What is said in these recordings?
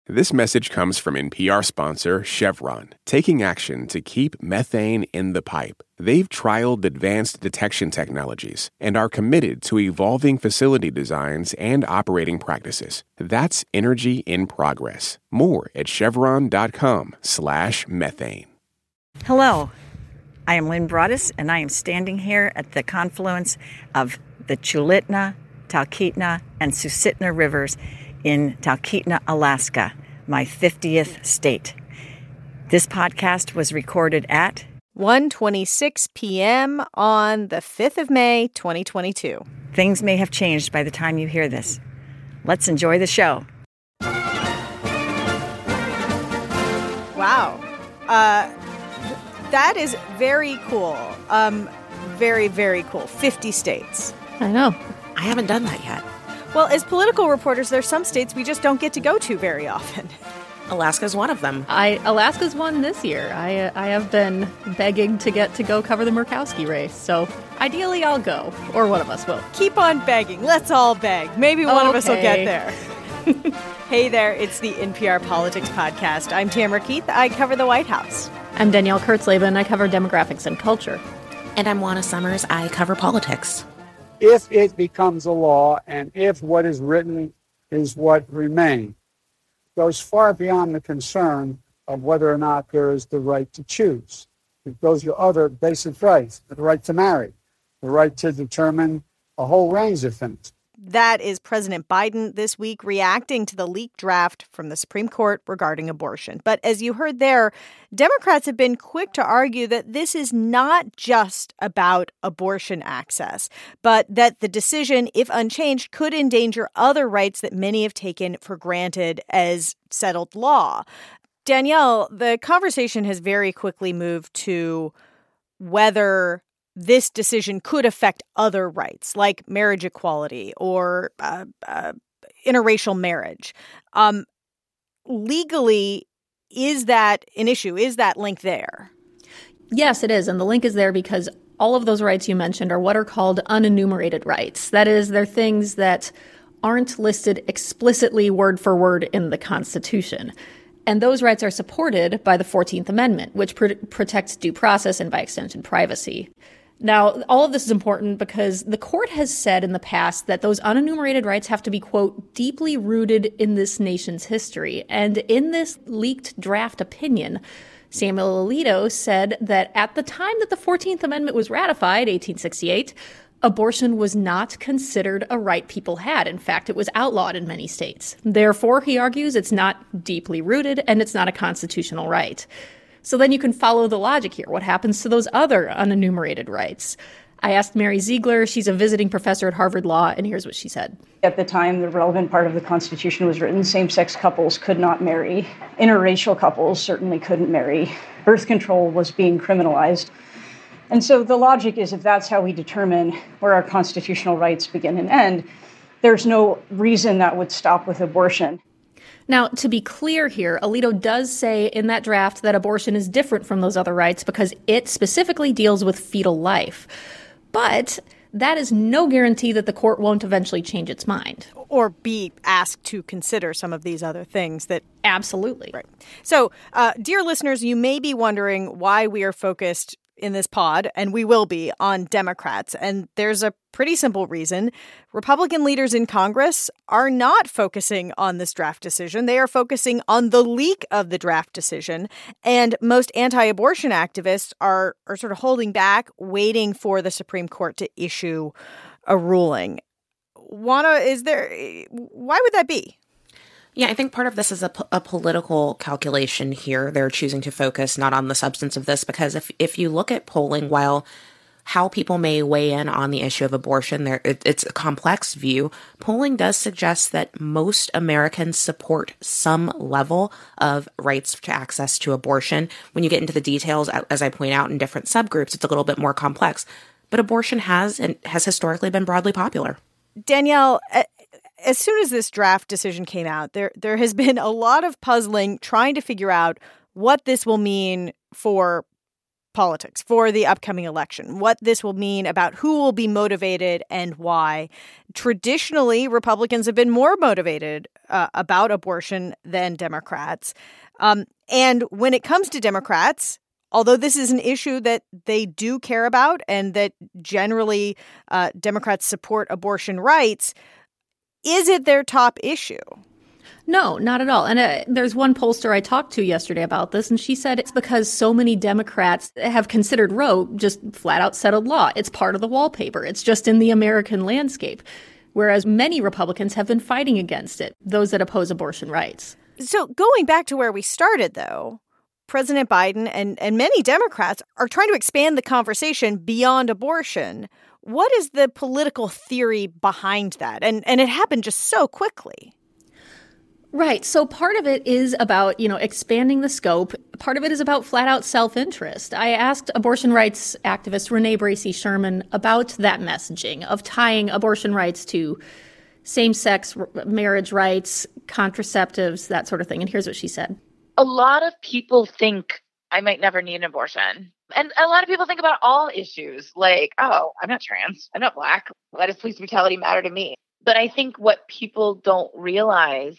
This message comes from NPR sponsor Chevron, taking action to keep methane in the pipe. They've trialed advanced detection technologies and are committed to evolving facility designs and operating practices. That's energy in progress. More at chevron.com/methane. Hello, I am Lynn Broaddus, and I am standing here at the confluence of the Chulitna, Talkeetna, and Susitna rivers in Talkeetna, Alaska, my 50th state. This podcast was recorded at 1:26 p.m. on the 5th of May, 2022. Things may have changed by the time you hear this. Let's enjoy the show. Wow. That is very cool. Very, very cool. 50 states. I know. I haven't done that yet. Well, as political reporters, there's some states we just don't get to go to very often. Alaska's one of them. Alaska's won this year. I have been begging to get to go cover the Murkowski race, so ideally I'll go, or one of us will. Keep on begging. Let's all beg. Maybe one of us will get there. Hey there, it's the NPR Politics Podcast. I'm Tamara Keith. I cover the White House. I'm Danielle Kurtzleben. I cover demographics and culture. And I'm Juana Summers. I cover politics. If it becomes a law and if what is written is what remains, goes far beyond the concern of whether or not there is the right to choose. It goes to other basic rights, the right to marry, the right to determine a whole range of things. That is President Biden this week reacting to the leaked draft from the Supreme Court regarding abortion. But as you heard there, Democrats have been quick to argue that this is not just about abortion access, but that the decision, if unchanged, could endanger other rights that many have taken for granted as settled law. Danielle, the conversation has very quickly moved to whether this decision could affect other rights like marriage equality or interracial marriage. Legally, is that an issue? Is that link there? Yes, it is. And the link is there because all of those rights you mentioned are what are called unenumerated rights. That is, they're things that aren't listed explicitly word for word in the Constitution. And those rights are supported by the 14th Amendment, which protects due process and, by extension, privacy. Now, all of this is important because the court has said in the past that those unenumerated rights have to be, quote, deeply rooted in this nation's history. And in this leaked draft opinion, Samuel Alito said that at the time that the 14th Amendment was ratified, 1868, abortion was not considered a right people had. In fact, it was outlawed in many states. Therefore, he argues, it's not deeply rooted and it's not a constitutional right. So then you can follow the logic here. What happens to those other unenumerated rights? I asked Mary Ziegler. She's a visiting professor at Harvard Law, and here's what she said. At the time the relevant part of the Constitution was written, same-sex couples could not marry. Interracial couples certainly couldn't marry. Birth control was being criminalized. And so the logic is if that's how we determine where our constitutional rights begin and end, there's no reason that would stop with abortion. Now, to be clear here, Alito does say in that draft that abortion is different from those other rights because it specifically deals with fetal life. But that is no guarantee that the court won't eventually change its mind. Or be asked to consider some of these other things that... Absolutely. Right. So, dear listeners, you may be wondering why we are focused in this pod, and we will be, on Democrats. And there's a pretty simple reason. Republican leaders in Congress are not focusing on this draft decision. They are focusing on the leak of the draft decision. And most anti-abortion activists are sort of holding back, waiting for the Supreme Court to issue a ruling. Juana, why would that be? Yeah, I think part of this is a political calculation here. They're choosing to focus not on the substance of this because if you look at polling, while how people may weigh in on the issue of abortion, it's a complex view. Polling does suggest that most Americans support some level of rights to access to abortion. When you get into the details, as I point out in different subgroups, it's a little bit more complex. But abortion has historically been broadly popular. Danielle, as soon as this draft decision came out, there has been a lot of puzzling trying to figure out what this will mean for politics for the upcoming election, what this will mean about who will be motivated and why. Traditionally, Republicans have been more motivated about abortion than Democrats. And when it comes to Democrats, although this is an issue that they do care about and that generally Democrats support abortion rights, is it their top issue? No, not at all. And there's one pollster I talked to yesterday about this, and she said it's because so many Democrats have considered Roe just flat out settled law. It's part of the wallpaper. It's just in the American landscape, whereas many Republicans have been fighting against it, those that oppose abortion rights. So going back to where we started, though, President Biden and many Democrats are trying to expand the conversation beyond abortion. What is the political theory behind that? And it happened just so quickly. Right. So part of it is about, expanding the scope. Part of it is about flat out self-interest. I asked abortion rights activist Renee Bracey Sherman about that messaging of tying abortion rights to same-sex marriage rights, contraceptives, that sort of thing. And here's what she said. A lot of people think I might never need an abortion. And a lot of people think about all issues like, oh, I'm not trans, I'm not Black. Why does police brutality matter to me? But I think what people don't realize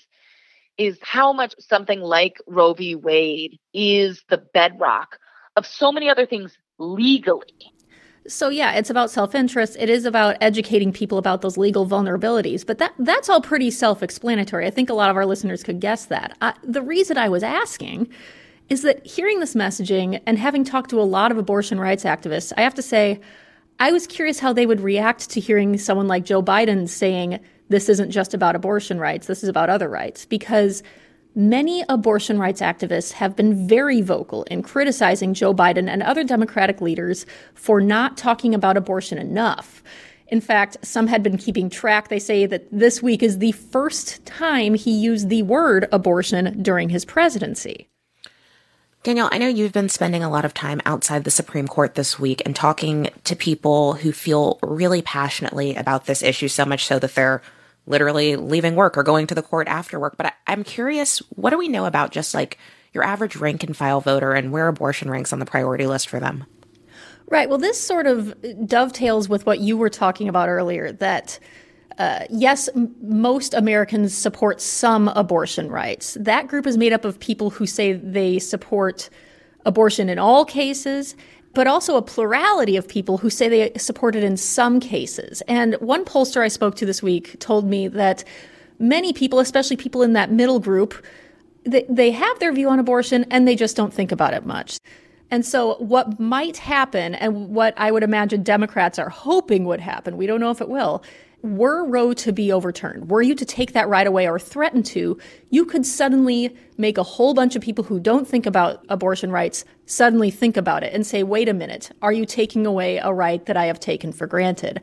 is how much something like Roe v. Wade is the bedrock of so many other things legally. So, yeah, it's about self-interest. It is about educating people about those legal vulnerabilities. But that's all pretty self-explanatory. I think a lot of our listeners could guess that. The reason I was asking is that hearing this messaging and having talked to a lot of abortion rights activists, I have to say, I was curious how they would react to hearing someone like Joe Biden saying, this isn't just about abortion rights, this is about other rights, because many abortion rights activists have been very vocal in criticizing Joe Biden and other Democratic leaders for not talking about abortion enough. In fact, some had been keeping track. They say that this week is the first time he used the word abortion during his presidency. Danielle, I know you've been spending a lot of time outside the Supreme Court this week and talking to people who feel really passionately about this issue, so much so that they're literally leaving work or going to the court after work. But I'm curious, what do we know about just like your average rank and file voter and where abortion ranks on the priority list for them? Right. Well, this sort of dovetails with what you were talking about earlier, that yes, most Americans support some abortion rights. That group is made up of people who say they support abortion in all cases, but also a plurality of people who say they support it in some cases. And one pollster I spoke to this week told me that many people, especially people in that middle group, they have their view on abortion and they just don't think about it much. And so what might happen, and what I would imagine Democrats are hoping would happen, we don't know if it will, were Roe to be overturned, were you to take that right away or threaten to, you could suddenly make a whole bunch of people who don't think about abortion rights suddenly think about it and say, wait a minute, are you taking away a right that I have taken for granted?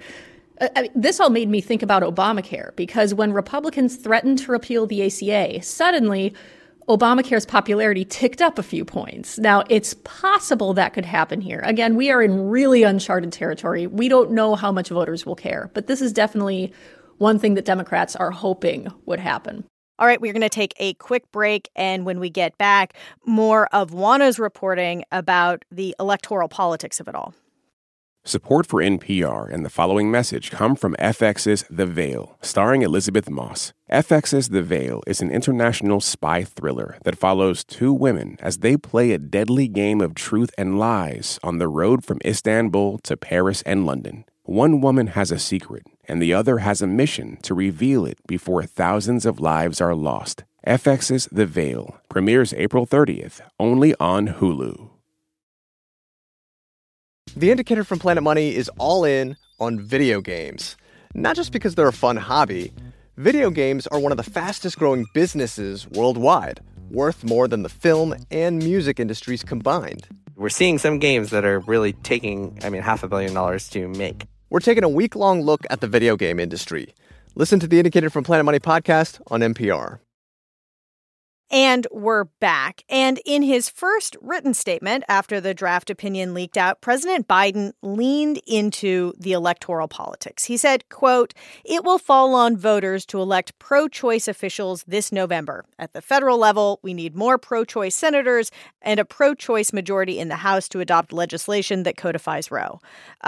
This all made me think about Obamacare, because when Republicans threatened to repeal the ACA, suddenly Obamacare's popularity ticked up a few points. Now, it's possible that could happen here. Again, we are in really uncharted territory. We don't know how much voters will care, but this is definitely one thing that Democrats are hoping would happen. All right, we're going to take a quick break, and when we get back, more of Juana's reporting about the electoral politics of it all. Support for NPR and the following message come from FX's The Veil, starring Elizabeth Moss. FX's The Veil is an international spy thriller that follows two women as they play a deadly game of truth and lies on the road from Istanbul to Paris and London. One woman has a secret, and the other has a mission to reveal it before thousands of lives are lost. FX's The Veil premieres April 30th, only on Hulu. The Indicator from Planet Money is all in on video games. Not just because they're a fun hobby. Video games are one of the fastest growing businesses worldwide, worth more than the film and music industries combined. We're seeing some games that are really taking, $500 million to make. We're taking a week-long look at the video game industry. Listen to the Indicator from Planet Money podcast on NPR. And we're back. And in his first written statement after the draft opinion leaked out, President Biden leaned into the electoral politics. He said, quote, "It will fall on voters to elect pro-choice officials this November. At the federal level, we need more pro-choice senators and a pro-choice majority in the House to adopt legislation that codifies Roe."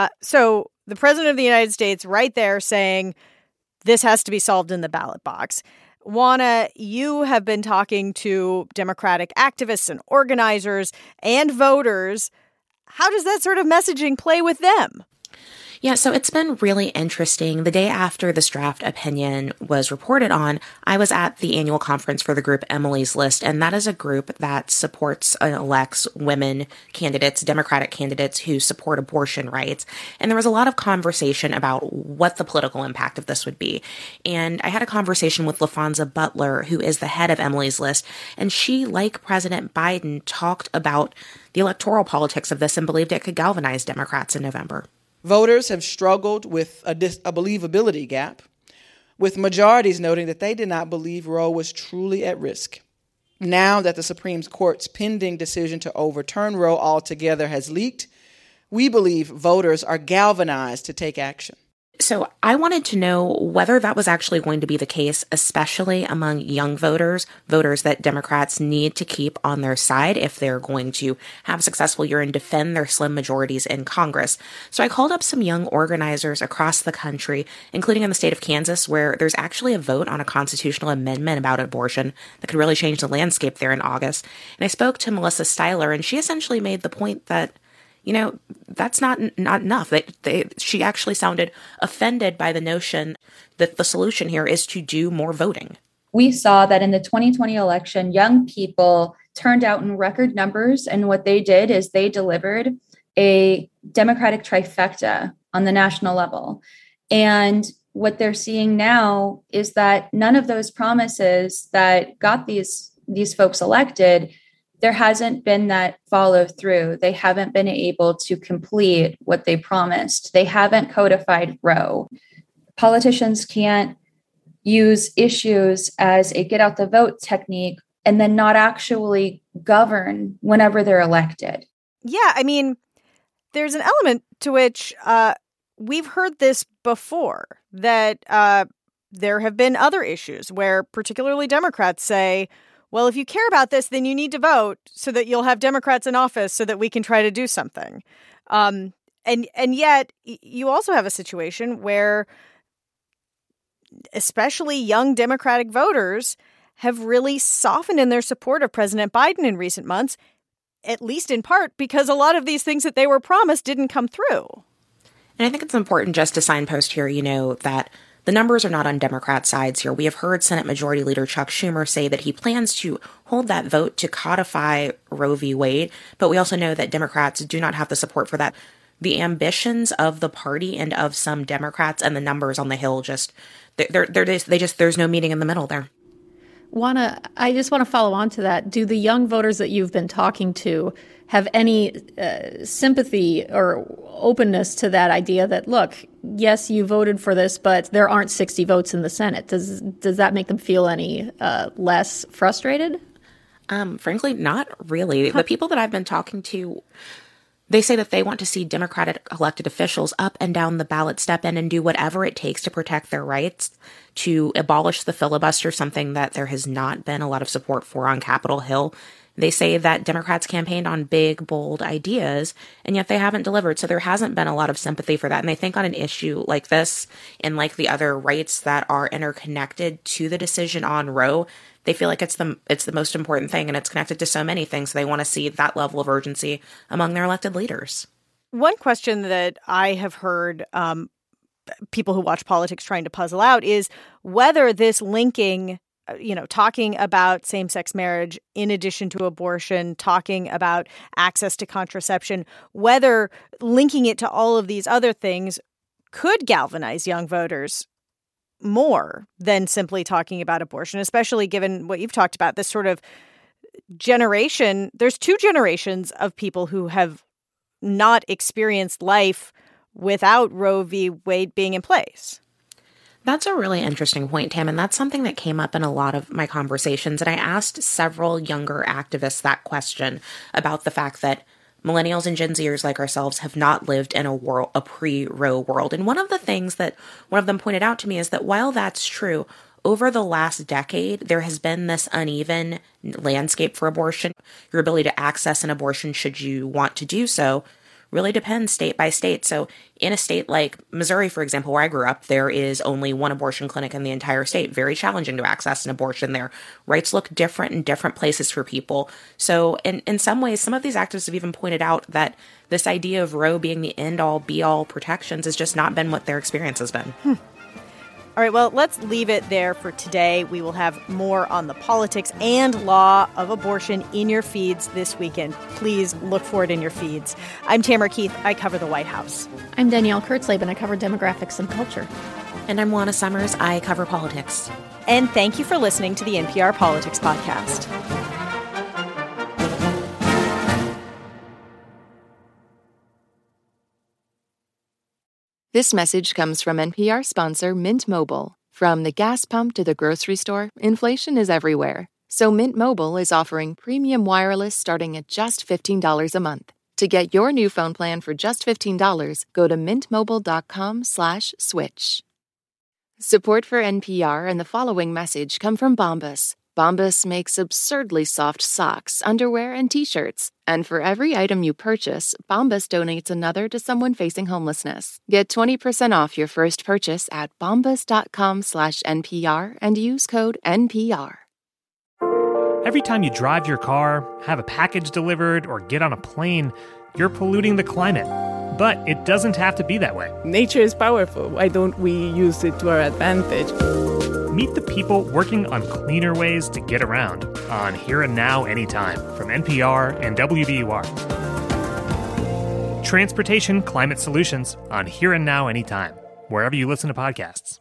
So the president of the United States right there saying this has to be solved in the ballot box. Juana, you have been talking to Democratic activists and organizers and voters. How does that sort of messaging play with them? Yeah, so it's been really interesting. The day after this draft opinion was reported on, I was at the annual conference for the group Emily's List, and that is a group that supports and elects women candidates, Democratic candidates who support abortion rights. And there was a lot of conversation about what the political impact of this would be. And I had a conversation with LaFonza Butler, who is the head of Emily's List, and she, like President Biden, talked about the electoral politics of this and believed it could galvanize Democrats in November. Voters have struggled with a believability gap, with majorities noting that they did not believe Roe was truly at risk. Now that the Supreme Court's pending decision to overturn Roe altogether has leaked, we believe voters are galvanized to take action. So I wanted to know whether that was actually going to be the case, especially among young voters that Democrats need to keep on their side if they're going to have a successful year and defend their slim majorities in Congress. So I called up some young organizers across the country, including in the state of Kansas, where there's actually a vote on a constitutional amendment about abortion that could really change the landscape there in August. And I spoke to Melissa Styler, and she essentially made the point that that's not enough. She actually sounded offended by the notion that the solution here is to do more voting. We saw that in the 2020 election, young people turned out in record numbers. And what they did is they delivered a Democratic trifecta on the national level. And what they're seeing now is that none of those promises that got these folks elected, there hasn't been that follow through. They haven't been able to complete what they promised. They haven't codified Roe. Politicians can't use issues as a get out the vote technique and then not actually govern whenever they're elected. Yeah, I mean, there's an element to which we've heard this before, that there have been other issues where particularly Democrats say, well, if you care about this, then you need to vote so that you'll have Democrats in office so that we can try to do something. And yet you also have a situation where especially young Democratic voters have really softened in their support of President Biden in recent months, at least in part because a lot of these things that they were promised didn't come through. And I think it's important just to signpost here, that the numbers are not on Democrat sides here. We have heard Senate Majority Leader Chuck Schumer say that he plans to hold that vote to codify Roe v. Wade, but we also know that Democrats do not have the support for that. The ambitions of the party and of some Democrats and the numbers on the Hill there's no meeting in the middle there. I just want to follow on to that. Do the young voters that you've been talking to have any sympathy or openness to that idea that, look, yes, you voted for this, but there aren't 60 votes in the Senate? Does that make them feel any less frustrated? Frankly, not really. The people that I've been talking to, they say that they want to see Democratic elected officials up and down the ballot step in and do whatever it takes to protect their rights, to abolish the filibuster, something that there has not been a lot of support for on Capitol Hill. They say that Democrats campaigned on big, bold ideas, and yet they haven't delivered. So there hasn't been a lot of sympathy for that. And they think on an issue like this and like the other rights that are interconnected to the decision on Roe, they feel like it's the most important thing, and it's connected to so many things. So they want to see that level of urgency among their elected leaders. One question that I have heard people who watch politics trying to puzzle out is whether this linking, talking about same-sex marriage in addition to abortion, talking about access to contraception, whether linking it to all of these other things could galvanize young voters more than simply talking about abortion, especially given what you've talked about, this sort of generation. There's two generations of people who have not experienced life without Roe v. Wade being in place. That's a really interesting point, Tam, and that's something that came up in a lot of my conversations. And I asked several younger activists that question about the fact that millennials and Gen Zers like ourselves have not lived in a pre-Roe world. And one of the things that one of them pointed out to me is that while that's true, over the last decade, there has been this uneven landscape for abortion. Your ability to access an abortion should you want to do so really depends state by state. So in a state like Missouri, for example, where I grew up, there is only one abortion clinic in the entire state. Very challenging to access an abortion there. Rights look different in different places for people. So in some ways, some of these activists have even pointed out that this idea of Roe being the end-all, be-all protections has just not been what their experience has been. All right, well, let's leave it there for today. We will have more on the politics and law of abortion in your feeds this weekend. Please look for it in your feeds. I'm Tamara Keith. I cover the White House. I'm Danielle Kurtzleben. I cover demographics and culture. And I'm Juana Summers. I cover politics. And thank you for listening to the NPR Politics Podcast. This message comes from NPR sponsor Mint Mobile. From the gas pump to the grocery store, inflation is everywhere. So Mint Mobile is offering premium wireless starting at just $15 a month. To get your new phone plan for just $15, go to mintmobile.com/switch. Support for NPR and the following message come from Bombas. Bombas makes absurdly soft socks, underwear, and T-shirts. And for every item you purchase, Bombas donates another to someone facing homelessness. Get 20% off your first purchase at bombas.com/NPR and use code NPR. Every time you drive your car, have a package delivered, or get on a plane, you're polluting the climate. But it doesn't have to be that way. Nature is powerful. Why don't we use it to our advantage? Meet the people working on cleaner ways to get around on Here and Now Anytime from NPR and WBUR. Transportation Climate Solutions on Here and Now Anytime, wherever you listen to podcasts.